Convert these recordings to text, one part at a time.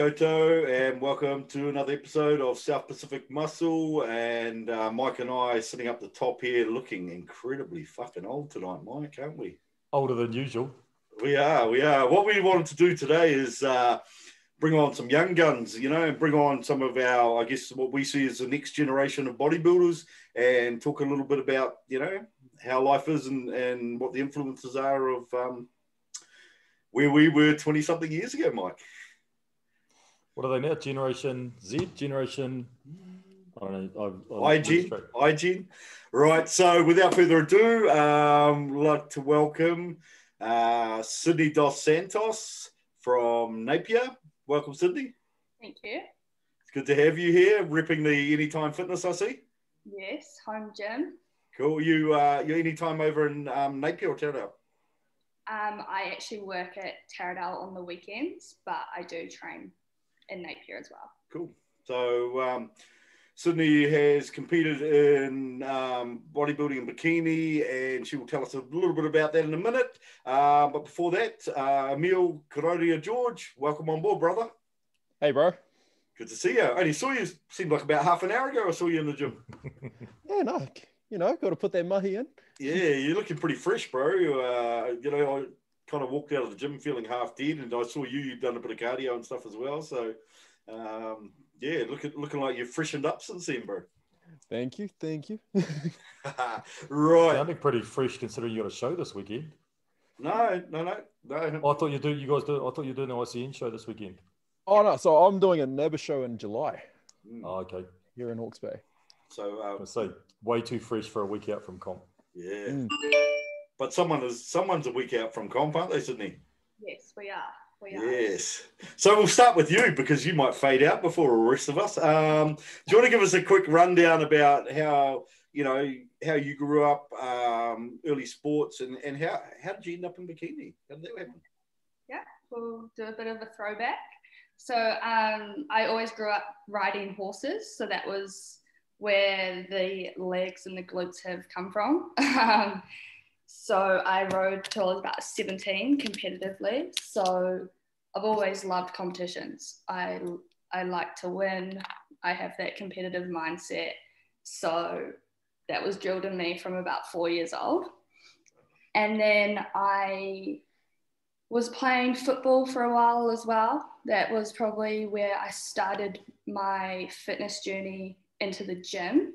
Koto, and welcome to another episode of South Pacific Muscle. And Mike and I are sitting up the top here looking incredibly fucking old tonight, Mike, aren't we? Older than usual. We are. What we wanted to do today is bring on some young guns, and bring on some of our, I guess, what we see as the next generation of bodybuilders and talk a little bit about, how life is and what the influences are of where we were 20-something years ago, Mike. What are they now? Generation Z? Generation... I don't know. iGen. Right, so without further ado, I'd like to welcome Sydney Dos Santos from Napier. Welcome, Sydney. Thank you. It's good to have you here, repping the Anytime Fitness, I see. Yes, home gym. Cool. You Anytime over in Napier or Taradale? I actually work at Taradale on the weekends, but I do train in Napier as well. Cool. So Sydney has competed in bodybuilding and bikini, and she will tell us a little bit about that in a minute. But before that, Emil Kororia George, welcome on board, brother. Hey, bro. Good to see you. I only saw you, seemed like about half an hour ago I saw you in the gym. Yeah, no, got to put that mahi in. Yeah, you're looking pretty fresh, bro. I kind of walked out of the gym feeling half dead, and I saw you'd done a bit of cardio and stuff as well. So, yeah, looking like you've freshened up since then, bro. Thank you. Right. Sounding pretty fresh considering you got a show this weekend. No. I thought you were doing an ICN show this weekend. Oh, no, so I'm doing a NABBA show in July. Oh, okay. Here in Hawke's Bay. So, I say way too fresh for a week out from comp. Yeah. But someone's a week out from comp, aren't they, Sydney? Yes, we are. Yes. So we'll start with you because you might fade out before the rest of us. Do you want to give us a quick rundown about how you grew up, early sports, and how did you end up in bikini? How did that happen? Yeah, we'll do a bit of a throwback. So I always grew up riding horses, so that was where the legs and the glutes have come from. So I rode till I was about 17 competitively. So I've always loved competitions. I like to win. I have that competitive mindset. So that was drilled in me from about 4 years old. And then I was playing football for a while as well. That was probably where I started my fitness journey into the gym,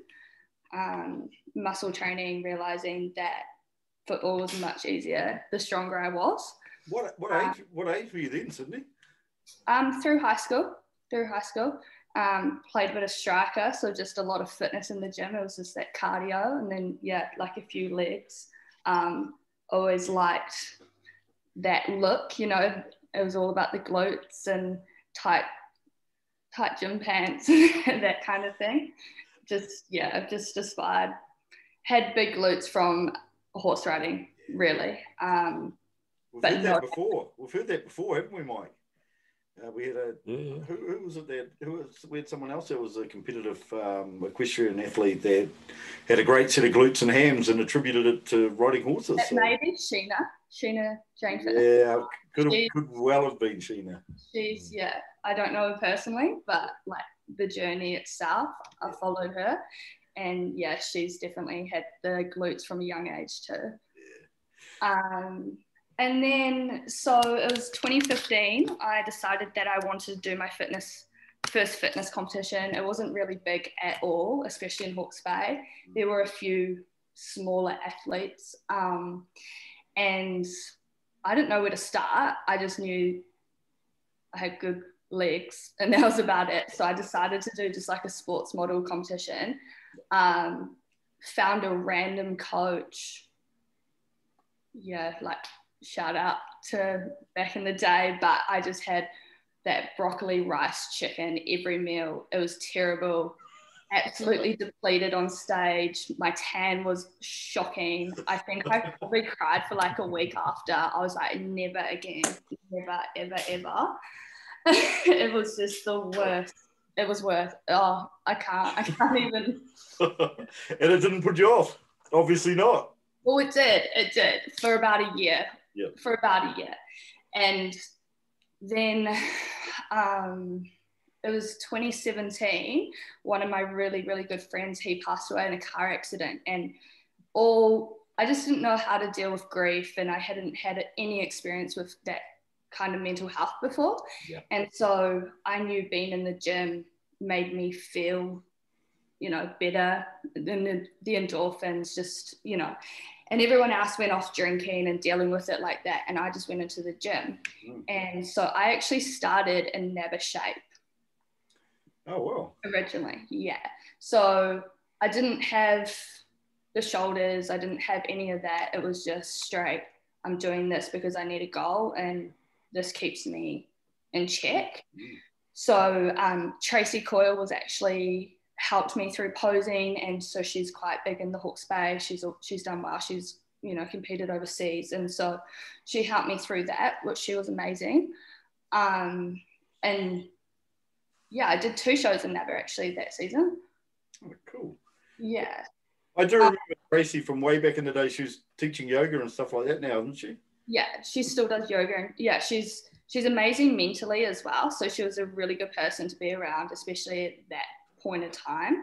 muscle training, realizing that football was much easier the stronger I was. What age were you then, Sydney? Through high school. Played a bit of striker, so just a lot of fitness in the gym. It was just that cardio, and then like a few legs. Always liked that look. It was all about the glutes and tight gym pants, that kind of thing. I've just aspired. Had big glutes from horse riding, really. We've heard that before, haven't we, Mike? We had who was it that we had someone else that was a competitive equestrian athlete that had a great set of glutes and hams and attributed it to riding horses. Maybe Sheena Jane Fitness. Yeah, could well have been Sheena. She's I don't know her personally, but like the journey itself, I followed her, and she's definitely had the glutes from a young age too. Yeah. And then, so it was 2015, I decided that I wanted to do my first fitness competition. It wasn't really big at all, especially in Hawke's Bay. There were a few smaller athletes, and I didn't know where to start. I just knew I had good legs, and that was about it. So I decided to do just like a sports model competition. Found a random coach. Shout out to back in the day, but I just had that broccoli rice chicken every meal. It was terrible, absolutely depleted on stage. My tan was shocking. I think I probably cried for like a week after. I was like, never again, never, ever, ever. It was just the worst. It was worth. Oh, I can't even. And it didn't put you off? Obviously not. Well, it did for about a year. Yep. For about a year. And then it was 2017. One of my really, really good friends, he passed away in a car accident, and I just didn't know how to deal with grief, and I hadn't had any experience with that kind of mental health before. Yeah. And so I knew being in the gym made me feel, better than the endorphins, just, and everyone else went off drinking and dealing with it like that. And I just went into the gym. And so I actually started in NABBA shape. Oh, wow. Originally, yeah. So I didn't have the shoulders, I didn't have any of that. It was just straight, I'm doing this because I need a goal and this keeps me in check. So Tracy Coyle was actually helped me through posing, and so she's quite big in the Hawke's Bay. She's done well. She's competed overseas, and so she helped me through that, which she was amazing. And yeah, I did 2 shows in NABBA actually that season. Oh, cool. Yeah. I do remember Tracy from way back in the day. She was teaching yoga and stuff like that now, isn't she? Yeah, she still does yoga, and yeah, she's amazing mentally as well. So she was a really good person to be around, especially at that point of time.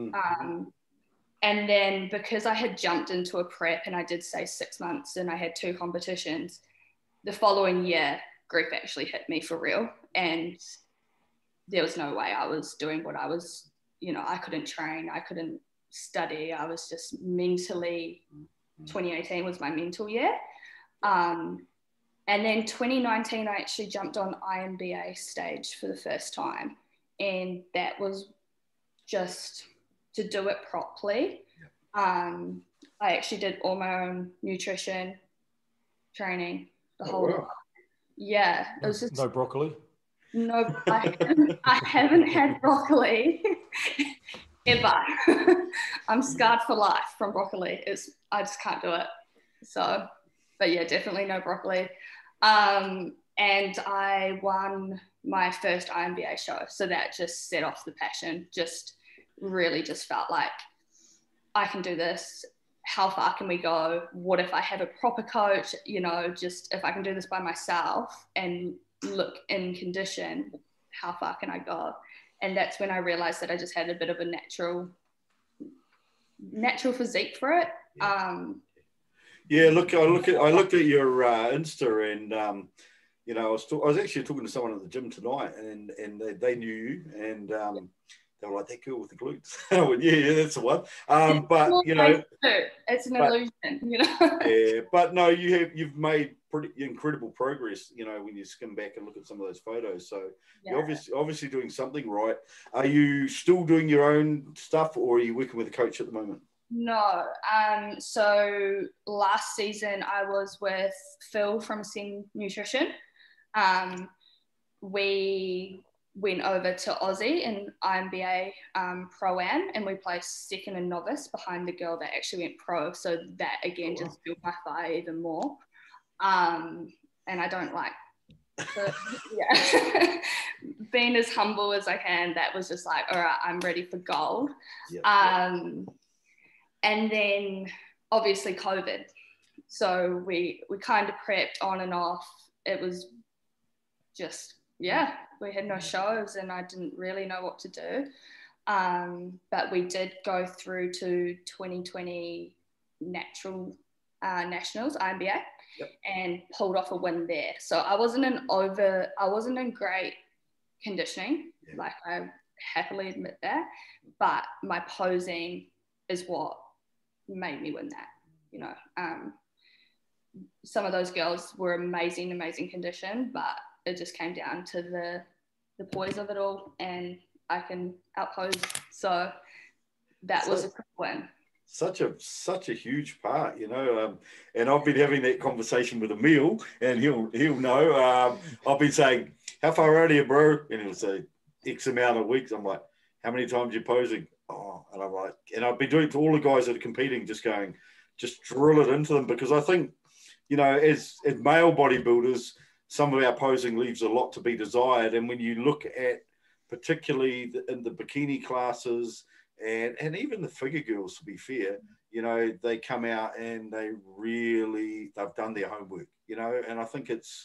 And then because I had jumped into a prep and I did say 6 months and I had 2 competitions, the following year grief actually hit me for real, and there was no way I was doing what I was, I couldn't train, I couldn't study, I was just mentally, 2018 was my mental year. And then 2019, I actually jumped on INBA stage for the first time. And that was just to do it properly. I actually did all my own nutrition training, the whole lot. Yeah. It was just no broccoli? No, I haven't had broccoli ever. I'm scarred for life from broccoli. I just can't do it. So, but yeah, definitely no broccoli. And I won my first INBA show. So that just set off the passion. Really felt like I can do this. How far can we go? What if I have a proper coach? Just if I can do this by myself and look in condition, how far can I go? And that's when I realized that I just had a bit of a natural physique for it. Yeah, look, I looked at your Insta, and I was actually talking to someone at the gym tonight, and they knew you, and they were like, that girl with the glutes. I went, yeah, that's the one. But it's an illusion, Yeah, but no, you've made pretty incredible progress. When you skim back and look at some of those photos. So you're obviously doing something right. Are you still doing your own stuff, or are you working with a coach at the moment? No. So last season I was with Phil from Sen Nutrition. We went over to Aussie in INBA Pro-Am, and we placed second in novice behind the girl that actually went pro. So that again just built my fire even more. And I don't like being as humble as I can. That was just like, all right, I'm ready for gold. And then obviously COVID. So we kind of prepped on and off. It was just, we had no shows and I didn't really know what to do. But we did go through to 2020 nationals, INBA, and pulled off a win there. So I wasn't in great conditioning, like I happily admit that, but my posing is what made me win that. Some of those girls were amazing condition, but it just came down to the poise of it all, and I can outpose. So that was a quick win. Such a huge part, and I've been having that conversation with Emil, and he'll know. I've been saying, how far out are you, bro? And he'll say X amount of weeks. I'm like, how many times are you posing? Oh, and I'm like, and I've been doing it to all the guys that are competing, just drill it into them, because I think, as male bodybuilders, some of our posing leaves a lot to be desired. And when you look at particularly in the bikini classes and even the figure girls, to be fair, they come out and they've done their homework, and I think it's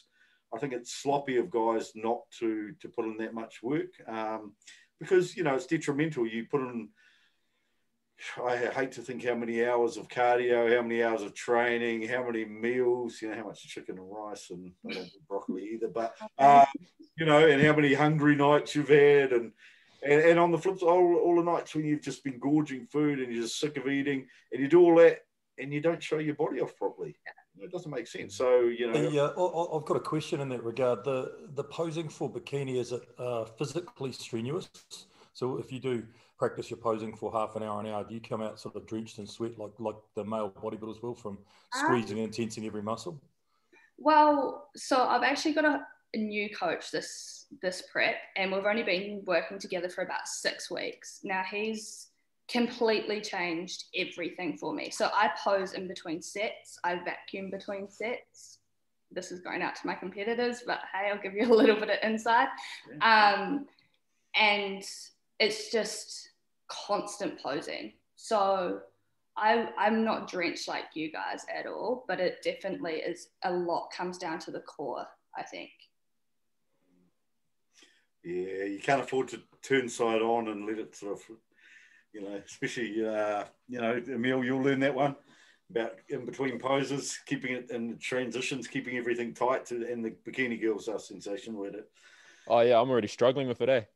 I think it's sloppy of guys not to put in that much work, because, you know, it's detrimental. You put in, I hate to think how many hours of cardio, how many hours of training, how many meals, you know, how much chicken and rice, and I don't eat broccoli either, but, you know, and how many hungry nights you've had, and on the flip side, all the nights when you've just been gorging food and you're just sick of eating, and you do all that and you don't show your body off properly. It doesn't make sense. So, you know. I've got a question in that regard. The posing for bikini, is it physically strenuous? So if you do practice your posing for half an hour, do you come out sort of drenched in sweat like the male bodybuilders will from squeezing and tensing every muscle? Well, so I've actually got a new coach this prep, and we've only been working together for about 6 weeks. Now he's completely changed everything for me. So I pose in between sets, I vacuum between sets. This is going out to my competitors, but hey, I'll give you a little bit of insight. And it's just constant posing. So I'm not drenched like you guys at all, but it definitely is, a lot comes down to the core, I think. Yeah, you can't afford to turn side on and let it sort of, you know, especially, you know, Emil, you'll learn that one about in between poses, keeping it in the transitions, keeping everything tight, and the bikini girls are sensational with it. Oh yeah, I'm already struggling with it, eh?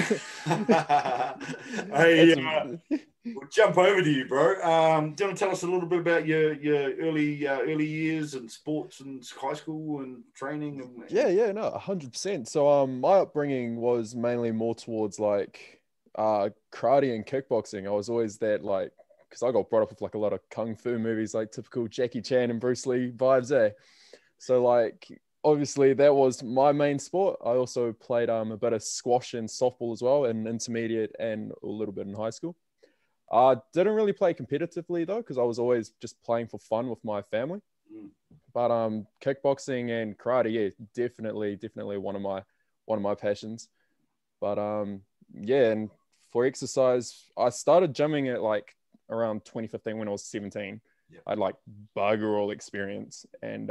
Hey, we'll jump over to you, bro. Do you want to tell us a little bit about your early years and sports and high school and training? Yeah, no, 100%. So my upbringing was mainly more towards like karate and kickboxing. I was always that, like, because I got brought up with like a lot of kung fu movies, like typical Jackie Chan and Bruce Lee vibes, eh? So like, obviously that was my main sport. I also played a bit of squash and softball as well in intermediate and a little bit in high school. Didn't really play competitively though, because I was always just playing for fun with my family. But kickboxing and karate, yeah, definitely one of my passions. But yeah, and for exercise, I started gymming at like around 2015 when I was 17. Yep. I had like bugger all experience, and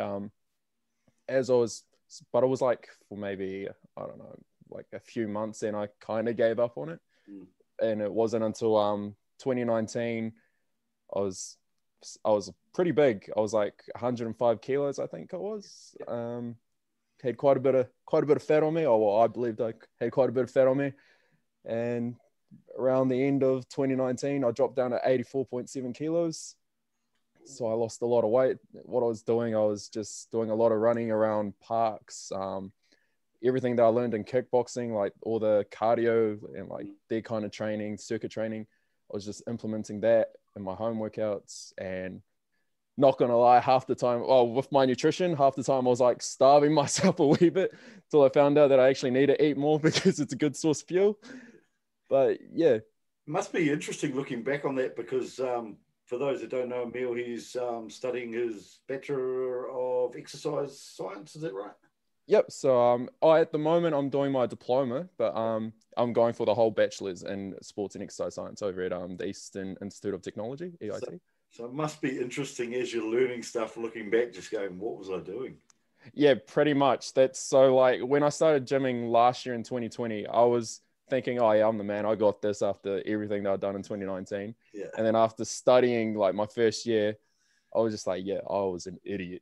but it was like for maybe, I don't know, like a few months, and I kind of gave up on it. And it wasn't until 2019 I was pretty big. I was like 105 kilos, I think I was. Had quite a bit of fat on me. Oh, well, I believed I had quite a bit of fat on me. And around the end of 2019, I dropped down to 84.7 kilos. So I lost a lot of weight. What I was just doing a lot of running around parks. Everything that I learned in kickboxing, like all the cardio and like their kind of training, circuit training, I was just implementing that in my home workouts. And not gonna lie, half the time, with my nutrition, half the time I was like starving myself a wee bit until I found out that I actually need to eat more because it's a good source of fuel. But yeah. It must be interesting looking back on that, because for those that don't know Emil, he's studying his Bachelor of Exercise Science, is that right? Yep. So at the moment I'm doing my diploma, but I'm going for the whole bachelor's in sports and exercise science over at the Eastern Institute of Technology, EIT. So it must be interesting as you're learning stuff, looking back, just going, what was I doing? Yeah, pretty much. That's so, like, when I started gymming last year in 2020, I was thinking, oh yeah, I'm the man. I got this after everything that I'd done in 2019. Yeah. And then after studying like my first year, I was just like, yeah, I was an idiot.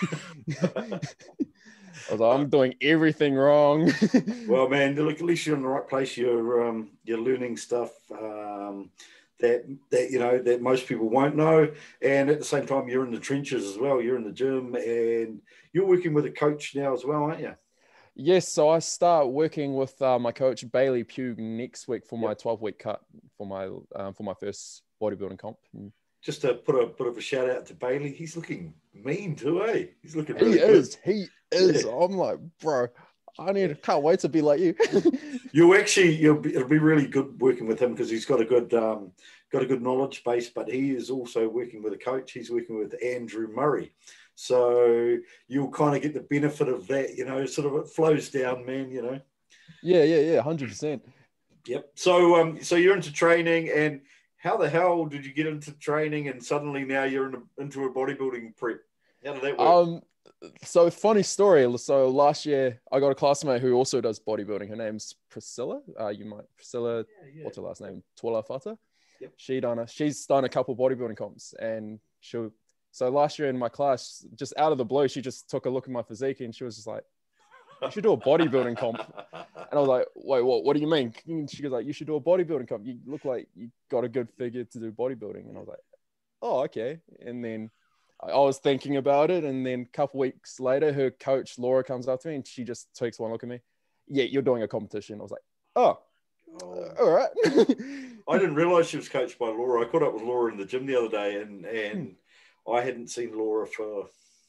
I was like, I'm doing everything wrong. Well, man, look, at least you're in the right place. You're learning stuff that you know that most people won't know, and at the same time, you're in the trenches as well. You're in the gym, and you're working with a coach now as well, aren't you? Yes, so I start working with my coach Bailey Pugh next week for my 12-week cut for my first bodybuilding comp. Just to put a bit of a shout out to Bailey, he's looking mean too, eh? He's looking really good. He is. Yeah. I'm like, bro, can't wait to be like you. It'll be really good working with him, because he's got a good knowledge base, but he is also working with a coach. He's working with Andrew Murray. So you'll kind of get the benefit of that, you know, sort of it flows down, man, you know. Yeah, 100%. Yep. So you're into training, and how the hell did you get into training and suddenly now you're into a bodybuilding prep? How did that work? So funny story. So last year I got a classmate who also does bodybuilding. Her name's Priscilla. Priscilla. Yeah. What's her last name? Twila Fata. Yep. She's done a couple bodybuilding comps, and so last year in my class, just out of the blue, she just took a look at my physique and she was just like, "You should do a bodybuilding comp." And I was like, "Wait, what do you mean?" And she goes like, "You should do a bodybuilding comp. You look like you got a good figure to do bodybuilding." And I was like, "Oh, okay." And then I was thinking about it, and then a couple weeks later, her coach Laura comes up to me and she just takes one look at me. "Yeah, you're doing a competition." I was like, "Oh, all right." I didn't realize she was coached by Laura. I caught up with Laura in the gym the other day, and I hadn't seen Laura for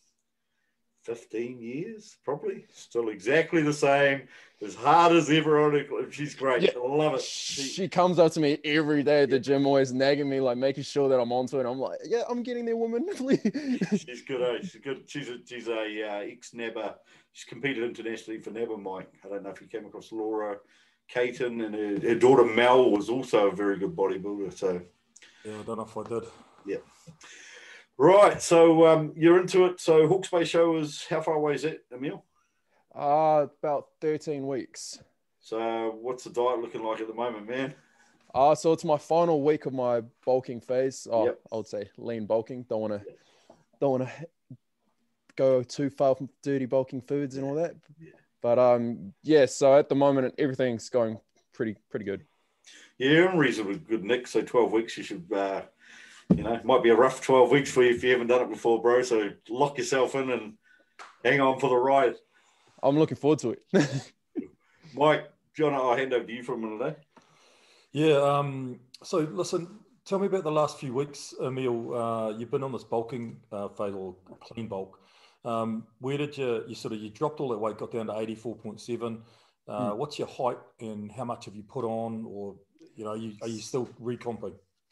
15 years, probably. Still exactly the same, as hard as ever on it. She's great. Yeah. I love it. She comes up to me every day at the gym, always nagging me, like making sure that I'm onto it. I'm like, "Yeah, I'm getting there, woman." She's good, eh? She's good. She's a ex-NABBA. She's competed internationally for NABBA, Mike. I don't know if you came across Laura Caton, and her daughter Mel was also a very good bodybuilder. So Yeah, I don't know if I did. yeah. Right, so you're into it. So Hawke's Bay show is, how far away is it, Emil? About 13 weeks. So what's the diet looking like at the moment, man? So it's my final week of my bulking phase. Yep. I would say lean bulking. Don't want to go too far from dirty bulking foods and all that. Yeah. But yeah. So at the moment, everything's going pretty good. Yeah, you're in reasonably good nick. So 12 weeks, you should, might be a rough 12 weeks for you if you haven't done it before, bro. So lock yourself in and hang on for the ride. I'm looking forward to it. Mike, John, I'll hand over to you for a minute, eh? Yeah. So listen, tell me about the last few weeks, Emil. You've been on this bulking phase, or clean bulk. Where did you dropped all that weight, got down to 84.7. What's your height and how much have you put on, or are you still recomping?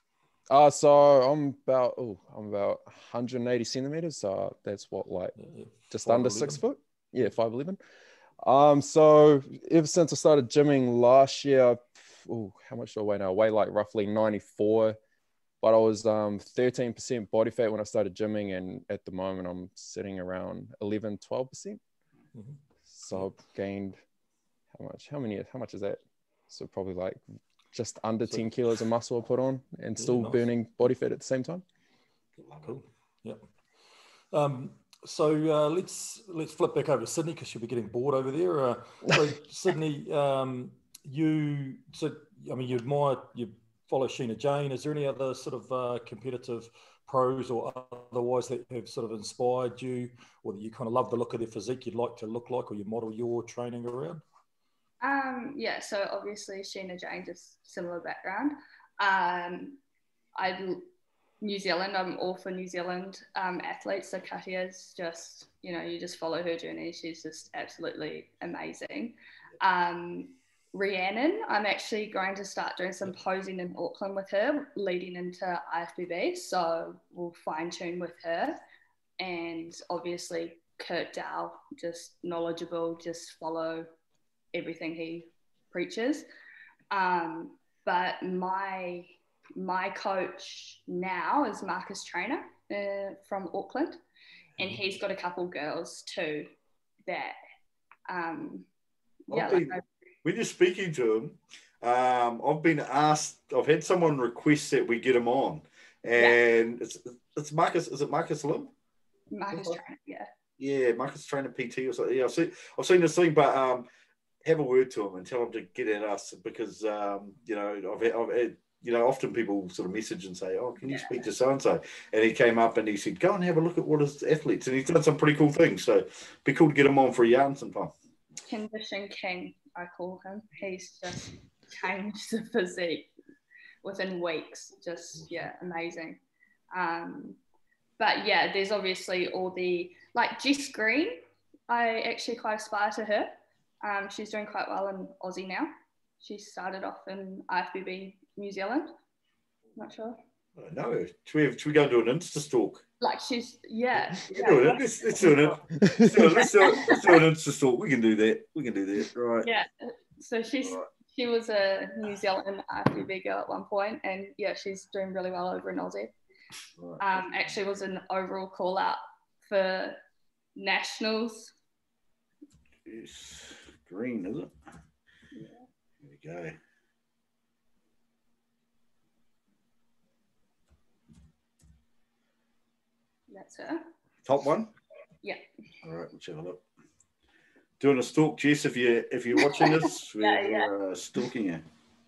So I'm about 180 centimeters. So that's what, like just under 6 foot. Yeah, 5'11". So ever since I started gymming last year, how much do I weigh now? I weigh like roughly 94, but I was 13% body fat when I started gymming, and at the moment I'm sitting around 11, 12%. Mm-hmm. So I've gained how much is that? So probably like just under 10 kilos of muscle I put on, and still nice. burning body fat at the same time. Cool. Yep. So let's flip back over to Sydney, because you'll be getting bored over there. So Sydney, you follow Sheena Jane. Is there any other sort of competitive pros or otherwise that have sort of inspired you, or that you kind of love the look of their physique you'd like to look like, or you model your training around? Yeah, so obviously Sheena Jane, just similar background. New Zealand, I'm all for New Zealand athletes. So Katia's just, you just follow her journey. She's just absolutely amazing. Rhiannon, I'm actually going to start doing some posing in Auckland with her leading into IFBB. So we'll fine tune with her. And obviously Kurt Dow, just knowledgeable, just follow everything he preaches. But my coach now is Marcus Trainer from Auckland, and he's got a couple girls too that when you're speaking to him, I've been asked, I've had someone request that we get him on, and it's Marcus. Is it Marcus Lim? Marcus Trainer, yeah, Marcus Trainer PT or something. Yeah, I've seen this thing, but have a word to him and tell him to get at us, because I've had often people sort of message and say, "Oh, can you speak to so and so?" And he came up and he said, "Go and have a look at what his athletes," and he's done some pretty cool things. So it'd be cool to get him on for a yarn sometime. Condition King, I call him. He's just changed the physique within weeks. Just amazing. But yeah, there's obviously all the, like Jess Green. I actually quite aspire to her. She's doing quite well in Aussie now. She started off in IFBB New Zealand. Not sure. I know. Should we go and do an Insta stalk? Like she's Let's do it. Let's do an Insta stalk. We can do that. Right. Yeah. So she was a New Zealand IFBB girl at one point, and she's doing really well over in Aussie. Right. Actually was an overall call out for nationals. Yes. Green, is it? Yeah. Here we go. That's her. Top one? Yeah. All right, let's have a look. Doing a stalk, Jess, if you're watching this, Yeah, we're stalking you.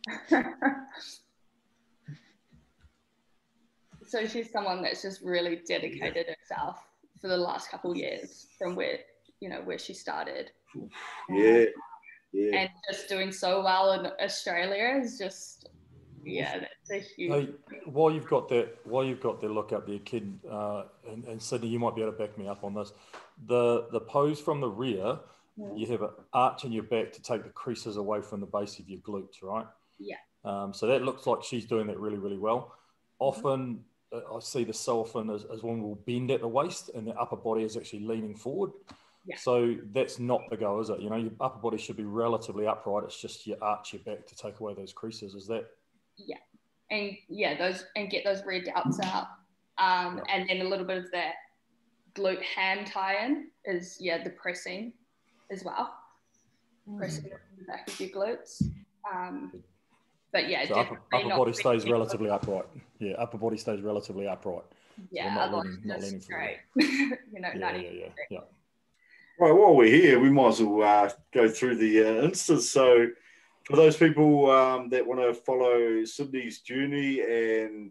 So she's someone that's just really dedicated herself for the last couple of years from where she started. Yeah. And just doing so well in Australia is just, that's a huge. Hey, while you've got that, look up there, kid, and Sydney, you might be able to back me up on this. The pose from the rear, you have an arch in your back to take the creases away from the base of your glutes, right? Yeah. So that looks like she's doing that really, really well. Often, I see this so often as one will bend at the waist and the upper body is actually leaning forward. Yeah. So that's not the go, is it? Your upper body should be relatively upright. It's just you arch your back to take away those creases. Is that? Yeah. And get those rear delts out. And then a little bit of that glute ham tie-in is the pressing as well. Pressing the back of your glutes. But yeah, so upper body stays relatively upright. Yeah, upper body stays relatively upright. Yeah, so not leaning forward. Yeah. Right, while we're here, we might as well go through the Instas. So for those people that want to follow Sydney's journey and,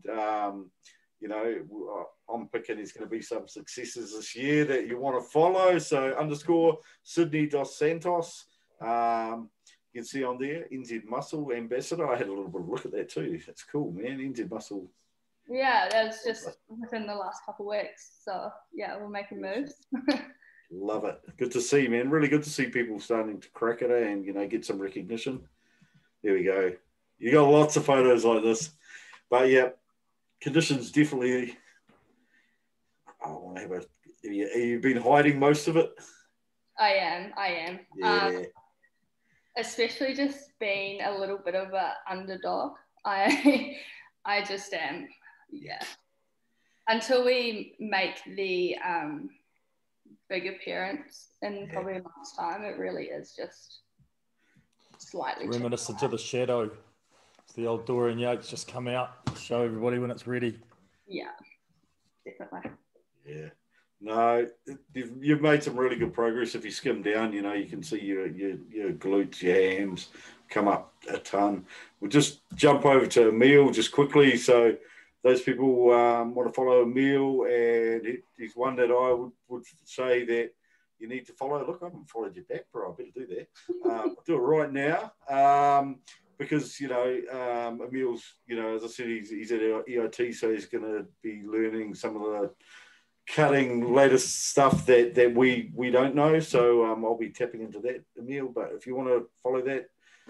I'm picking there's going to be some successes this year that you want to follow. So _ Sydney Dos Santos. You can see on there, NZ Muscle Ambassador. I had a little bit of a look at that too. That's cool, man. NZ Muscle. Yeah, that was just within the last couple of weeks. So, we're making moves. Love it. Good to see, man. Really good to see people starting to crack it and, get some recognition. There we go. You got lots of photos like this. But, conditions definitely. I want to have have you been hiding most of it? I am. Yeah. Especially just being a little bit of an underdog. I just am. Yeah. Until we make the big appearance in probably a month's time, it really is just slightly reminiscent to the shadow. It's the old Dorian Yates just come out, show everybody when it's ready. Yeah, definitely. Yeah. No, you've made some really good progress. If you skim down, you can see your glutes, your hams come up a ton. We'll just jump over to Emil just quickly. So those people want to follow Emil, and he's one that I would say that you need to follow. Look, I haven't followed you back, bro. I better do that. I'll do it right now. Because, Emil's, as I said, he's at EIT, so he's going to be learning some of the cutting latest stuff that we don't know. So I'll be tapping into that, Emil. But if you want to follow that,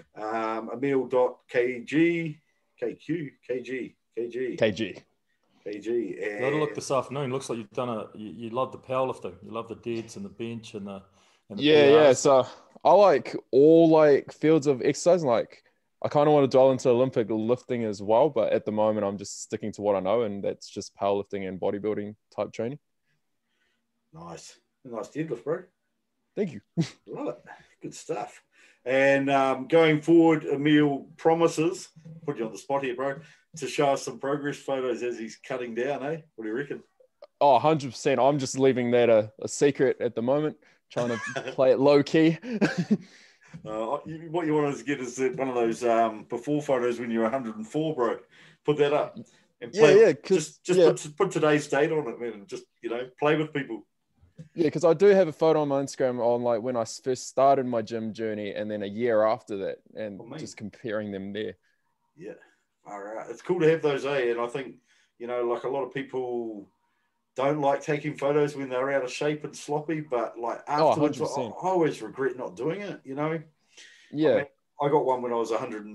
Emil.kg, KQ, KG. And I had a look this afternoon. Looks like you've done you love the powerlifting. You love the deads and the bench and the PRs. So I like all fields of exercise. I kind of want to dwell into Olympic lifting as well, but at the moment I'm just sticking to what I know, and that's just powerlifting and bodybuilding type training. Nice deadlift, bro. Thank you. Love it. Good stuff. And going forward, Emil promises, put you on the spot here, bro, to show us some progress photos as he's cutting down, eh? What do you reckon? Oh, 100%. I'm just leaving that a secret at the moment, trying to play it low key. What you want to get is one of those before photos when you're 104, bro. Put that up and play. Put today's date on it, man, and just play with people. Yeah, because I do have a photo on my Instagram on when I first started my gym journey, and then a year after that, and just comparing them there. Yeah, all right. It's cool to have those, eh? And I think a lot of people don't like taking photos when they're out of shape and sloppy, but afterwards, I always regret not doing it, Yeah. I got one when I was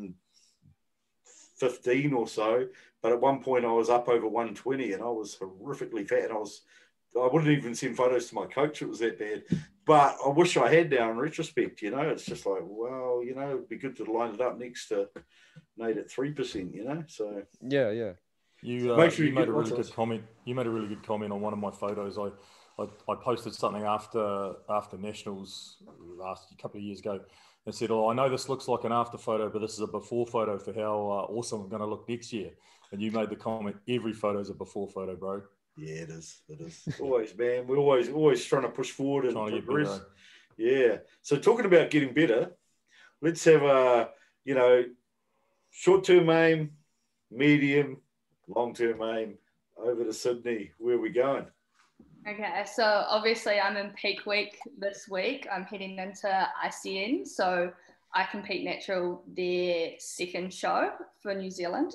115 or so, but at one point I was up over 120 and I was horrifically fat, and I wouldn't even send photos to my coach. It was that bad, but I wish I had now in retrospect, it's just well, it'd be good to line it up next to Nate at 3%, so. Yeah. You made a really good comment. You made a really good comment on one of my photos. I I posted something after nationals last couple of years ago and said, "Oh, I know this looks like an after photo, but this is a before photo for how awesome I'm going to look next year." And you made the comment, "Every photo is a before photo, bro." Yeah, it is. It is. Always, man. We're always trying to push forward and Trying to get progress. better. Yeah. So talking about getting better, let's have a, short-term aim, medium, long-term aim over to Sydney. Where are we going? Okay, so obviously I'm in peak week this week. I'm heading into ICN, so I compete natural their second show for New Zealand.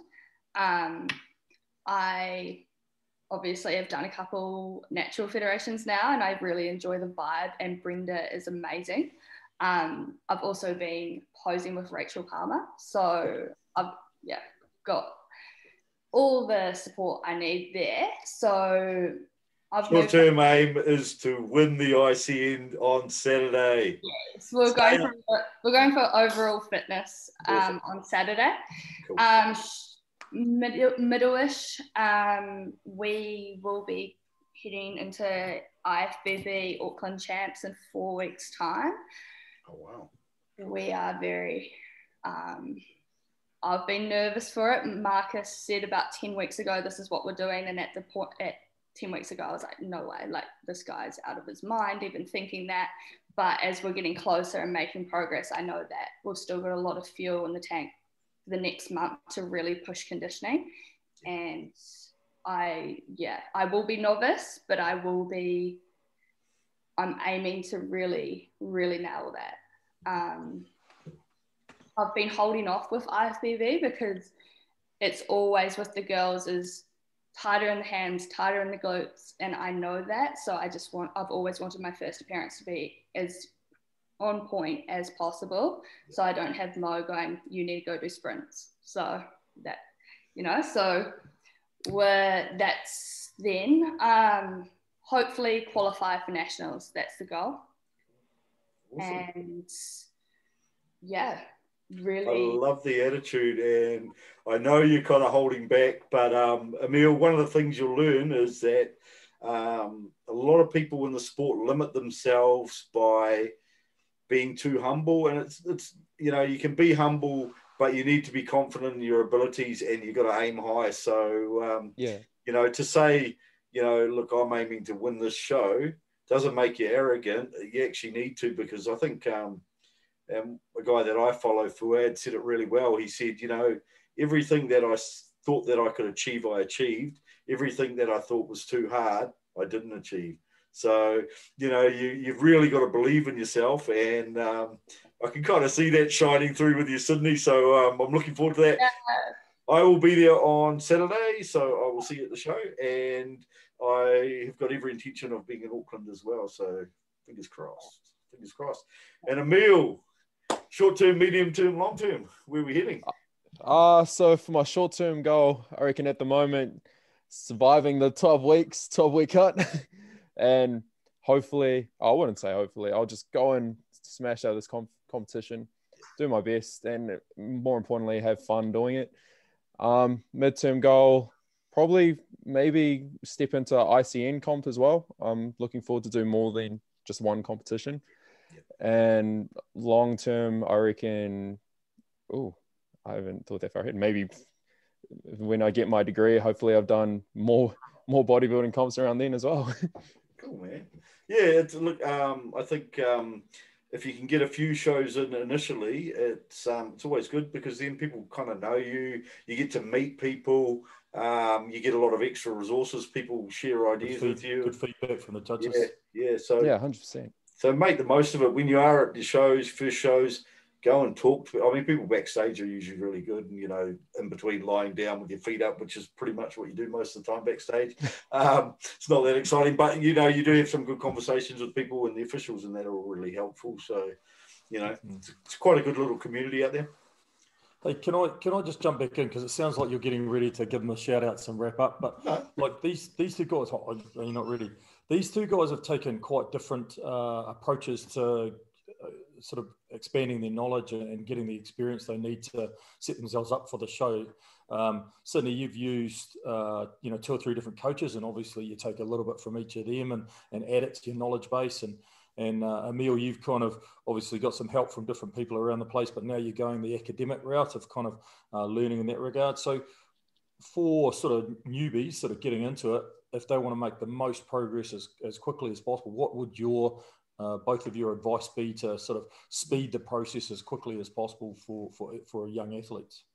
I obviously have done a couple natural federations now, and I really enjoy the vibe, and Brenda is amazing. I've also been posing with Rachel Palmer, so I've got all the support I need there. So Short-term aim is to win the ICN on Saturday. Yes, we're going for overall fitness on Saturday. Cool. Middle-ish, we will be heading into IFBB Auckland Champs in 4 weeks' time. Oh, wow. We are very... I've been nervous for it. Marcus said about 10 weeks ago, this is what we're doing. And at 10 weeks ago, I was like, no way, like this guy's out of his mind, even thinking that. But as we're getting closer and making progress, I know that we've still got a lot of fuel in the tank for the next month to really push conditioning. And I will be novice, but I'm aiming to really, really nail that. I've been holding off with IFBB because it's always with the girls is tighter in the hands, tighter in the glutes, and I know that. So I've always wanted my first appearance to be as on point as possible. So I don't have Mo going, you need to go do sprints. So that, so that's then. Hopefully qualify for nationals. That's the goal. Awesome. And yeah. Really, I love the attitude, and I know you're kind of holding back, but Emil, one of the things you'll learn is that a lot of people in the sport limit themselves by being too humble, and it's you can be humble, but you need to be confident in your abilities, and you've got to aim high. So to say look, I'm aiming to win this show doesn't make you arrogant. You actually need to, because I think and a guy that I follow, Fuad, said it really well. He said, everything that I thought that I could achieve, I achieved. Everything that I thought was too hard, I didn't achieve. So, you've really got to believe in yourself. And I can kind of see that shining through with you, Sydney. So I'm looking forward to that. Yeah. I will be there on Saturday, so I will see you at the show. And I have got every intention of being in Auckland as well. So fingers crossed. Fingers crossed. And Emil, short-term, medium-term, long-term, where are we heading? So for my short-term goal, I reckon at the moment, surviving the 12-week cut. And hopefully, I wouldn't say hopefully, I'll just go and smash out this competition, do my best, and more importantly, have fun doing it. Midterm goal, probably maybe step into ICN comp as well. I'm looking forward to do more than just one competition. And long term, I reckon, I haven't thought that far ahead. Maybe when I get my degree, hopefully I've done more bodybuilding comps around then as well. Cool, man. Yeah, I think if you can get a few shows in initially, it's always good, because then people kind of know you. You get to meet people. You get a lot of extra resources. People share ideas with you. Good feedback from the judges. Yeah. So 100%. So make the most of it when you are at the first shows. Go and talk to. I mean, people backstage are usually really good, and in between lying down with your feet up, which is pretty much what you do most of the time backstage. It's not that exciting, but you do have some good conversations with people and the officials, and that are all really helpful. So, it's quite a good little community out there. Hey, can I just jump back in, because it sounds like you're getting ready to give them a shout out, some wrap up, but no. Like these two guys, you're not ready. These two guys have taken quite different approaches to sort of expanding their knowledge and getting the experience they need to set themselves up for the show. Sydney, you've used 2 or 3 different coaches, and obviously you take a little bit from each of them and add it to your knowledge base. And Emil, you've kind of obviously got some help from different people around the place, but now you're going the academic route of kind of learning in that regard. So for sort of newbies sort of getting into it, if they want to make the most progress as quickly as possible, what would your both of your advice be to sort of speed the process as quickly as possible for young athletes?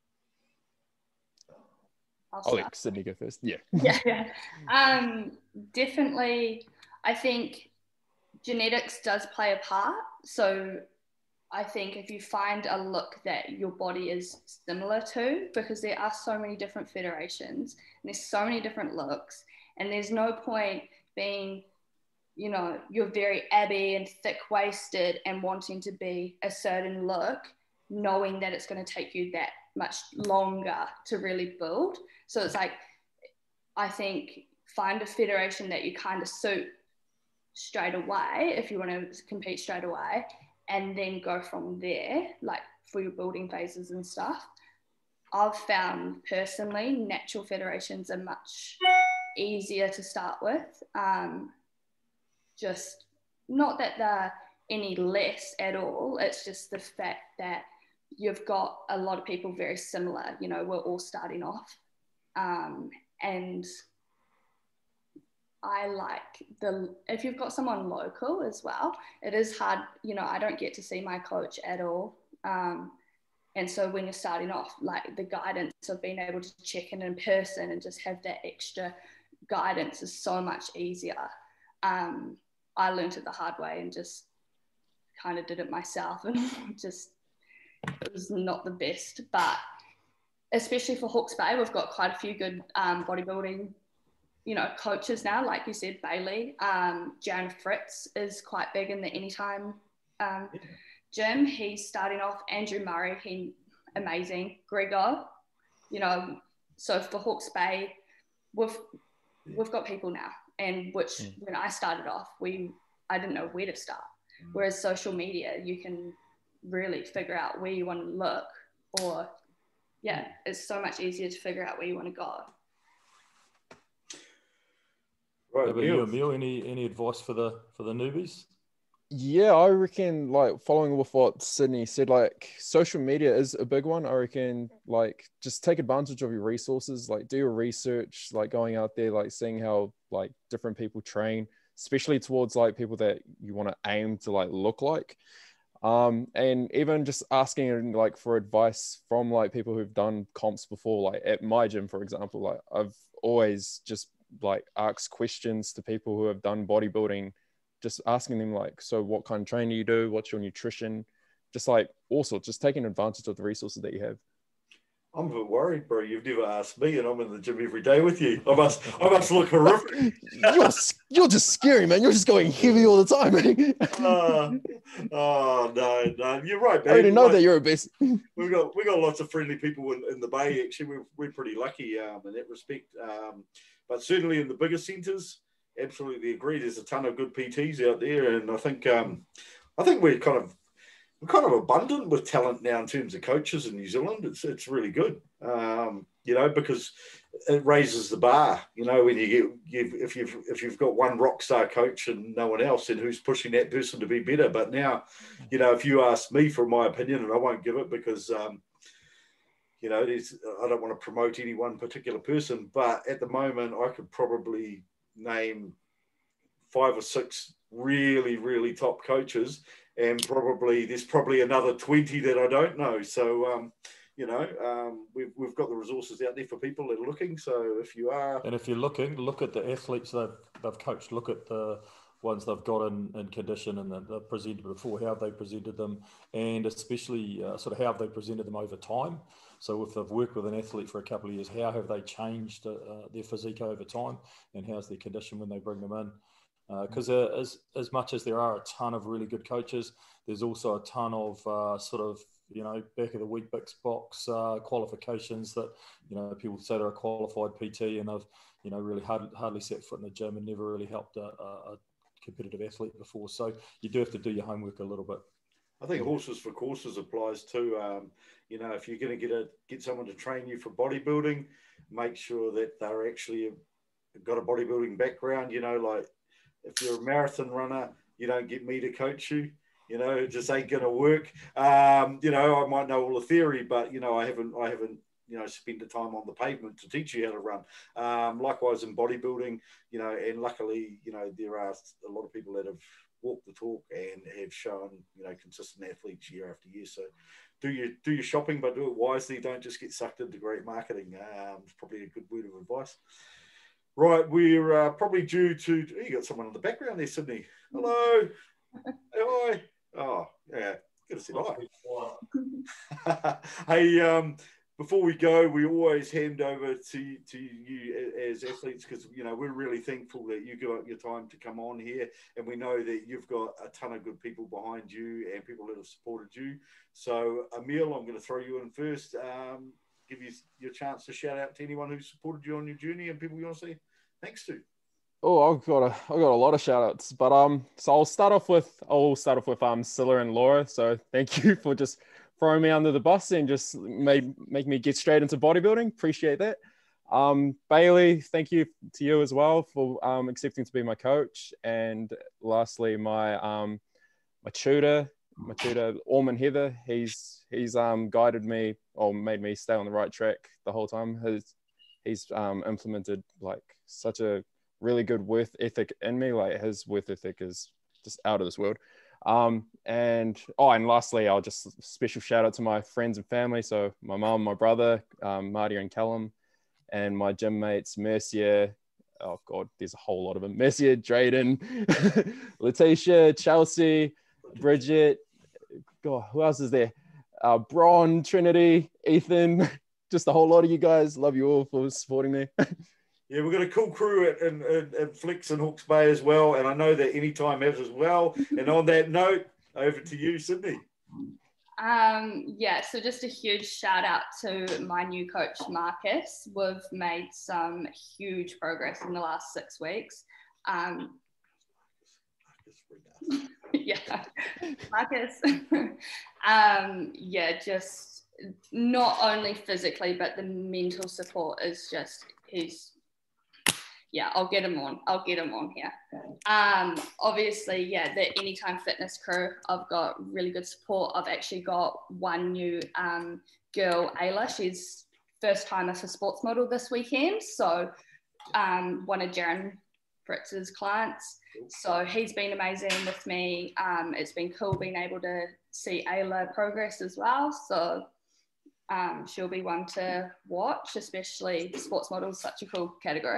I'll let Sydney go first. Yeah. Yeah. Definitely, I think genetics does play a part. So I think if you find a look that your body is similar to, because there are so many different federations and there's so many different looks, and there's no point being, you're very abby and thick-waisted and wanting to be a certain look, knowing that it's going to take you that much longer to really build. So it's like, I think find a federation that you kind of suit straight away if you want to compete straight away, and then go from there, like for your building phases and stuff. I've found personally natural federations are much easier to start with. Just not that they're any less at all, it's just the fact that you've got a lot of people very similar, we're all starting off. And I like if you've got someone local as well, it is hard, I don't get to see my coach at all. And so when you're starting off, like the guidance of being able to check in person and just have that extra guidance is so much easier. I learned it the hard way and just kind of did it myself, and it was not the best. But especially for Hawke's Bay, we've got quite a few good bodybuilding coaches now, like you said, Bailey. Jan Fritz is quite big in the Anytime gym. He's starting off. Andrew Murray, amazing. Gregor, so for Hawke's Bay, we've got people now, and which when I started off, I didn't know where to start. Whereas social media, you can really figure out where you want to look, or it's so much easier to figure out where you want to go. Right, Emil, any advice for the newbies? Yeah, I reckon, like, following with what Sydney said, like, social media is a big one. I reckon, like, just take advantage of your resources, like, do your research, like, going out there, like, seeing how, like, different people train, especially towards, like, people that you want to aim to, like, look like. And even just asking, like, for advice from, like, people who've done comps before, like, at my gym, for example, like, I've always just, like, asked questions to people who have done bodybuilding, just asking them, like, so what kind of training do you do? What's your nutrition? Just, like, also just taking advantage of the resources that you have. I'm a bit worried, bro. You've never asked me, and I'm in the gym every day with you. I must look horrific. You're just scary, man. You're just going heavy all the time. No, you're right, man. I already know that you're a beast. We've got lots of friendly people in the Bay. Actually, we're pretty lucky in that respect. But certainly in the bigger centres, absolutely agree. There's a ton of good PTs out there, and I think we're kind of abundant with talent now in terms of coaches in New Zealand. It's really good, because it raises the bar. When if you've got one rock star coach and no one else, then who's pushing that person to be better? But now, if you ask me for my opinion, and I won't give it because I don't want to promote any one particular person, but at the moment I could probably name 5 or 6 really, really top coaches, and there's probably another 20 that I don't know. So, we've got the resources out there for people that are looking. So if you are, and if you're looking, look at the athletes they've coached. Look at the ones they've got in condition and that they've presented before, how they presented them, and especially sort of how they presented them over time. So if they've worked with an athlete for a couple of years, how have they changed their physique over time, and how's their condition when they bring them in? Because as much as there are a ton of really good coaches, there's also a ton of back of the wheat bix box qualifications that people say they're a qualified PT and they've really hardly set foot in the gym and never really helped a competitive athlete before. So you do have to do your homework a little bit. I think horses for courses applies too. You know, if you're going to get someone to train you for bodybuilding, make sure that they're actually got a bodybuilding background. You know, like if you're a marathon runner, you don't get me to coach you. You know, it just ain't going to work. You know, I might know all the theory, but you know, I haven't you know, spend the time on the pavement to teach you how to run. Likewise in bodybuilding, you know, and luckily, you know, there are a lot of people that have walked the talk and have shown, you know, consistent athletes year after year. So do your shopping, but do it wisely. Don't just get sucked into great marketing. It's probably a good word of advice. Right, we're probably due to, you got someone in the background there, Sydney. Hello. Hey, hi. Oh, yeah, good to see hi. Hey, before we go, we always hand over to you as athletes because, you know, we're really thankful that you give up your time to come on here. And we know that you've got a ton of good people behind you and people that have supported you. So, Emil, I'm going to throw you in first. Give you your chance to shout out to anyone who supported you on your journey and people you want to say thanks to. Oh, I've got a lot of shout outs, but so I'll start off with Scylla and Laura. So thank you for just throwing me under the bus and just make me get straight into bodybuilding. Appreciate that. Bailey, thank you to you as well for accepting to be my coach. And lastly, my tutor, Orman Heather, he's guided me or made me stay on the right track the whole time. He's implemented like such a really good work ethic in me. Like his work ethic is just out of this world. And lastly, I'll just special shout out to my friends and family. So my mom, my brother, Marty and Callum, and my gym mates, Mercia. Oh God, there's a whole lot of them. Mercia, Drayden, Letitia, Chelsea, Bridget. God, who else is there? Bron, Trinity, Ethan, just a whole lot of you guys. Love you all for supporting me. Yeah, we've got a cool crew at Flicks and Hawke's Bay as well, and I know that Anytime has as well. And on that note, over to you, Sydney. Yeah, so just a huge shout out to my new coach, Marcus. We've made some huge progress in the last 6 weeks. Yeah, Marcus. Yeah, just not only physically, but the mental support is just, I'll get him on here. Obviously, yeah, the Anytime Fitness crew, I've got really good support. I've actually got one new girl, Ayla. She's first timer for Sports Model this weekend. So one of Jaron Fritz's clients. So he's been amazing with me. It's been cool being able to see Ayla progress as well. So she'll be one to watch, especially Sports Model is such a cool category.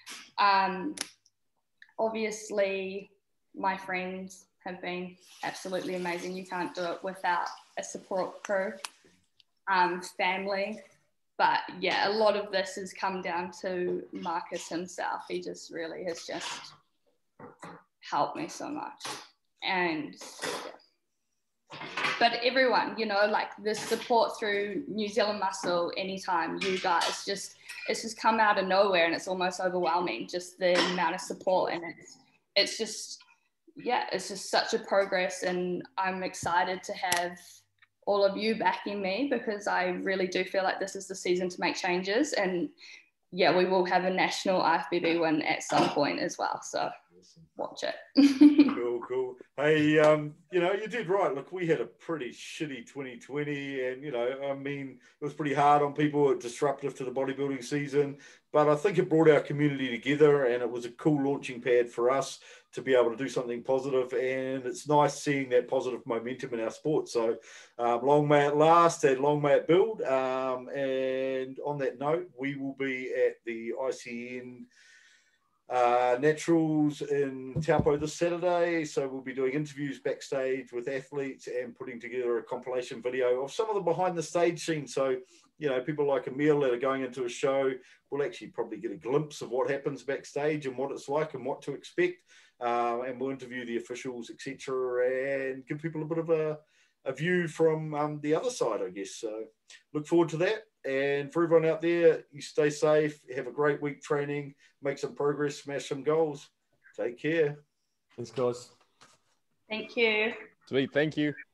Obviously, my friends have been absolutely amazing. You can't do it without a support crew, family. But yeah, a lot of this has come down to Marcus himself. He just really has just helped me so much. And yeah. But everyone, you know, like the support through New Zealand Muscle, Anytime, you guys, it's just come out of nowhere and it's almost overwhelming, just the amount of support. And it's just such a progress, and I'm excited to have all of you backing me because I really do feel like this is the season to make changes. And yeah, we will have a national IFBB win at some point as well. So watch it. Cool. Hey, you know, you did right. Look, we had a pretty shitty 2020 and, you know, I mean, it was pretty hard on people, disruptive to the bodybuilding season, but I think it brought our community together and it was a cool launching pad for us to be able to do something positive. And it's nice seeing that positive momentum in our sport. So long may it last and long may it build. And on that note, we will be at the ICN Naturals in Taupo this Saturday, so we'll be doing interviews backstage with athletes and putting together a compilation video of some of the behind the stage scene. So, you know, people like Emil that are going into a show will actually probably get a glimpse of what happens backstage and what it's like and what to expect, and we'll interview the officials, etc., and give people a bit of a view from the other side, I guess. So look forward to that. And for everyone out there, you stay safe, have a great week training, make some progress, smash some goals. Take care. Thanks, guys. Thank you. Sweet, thank you.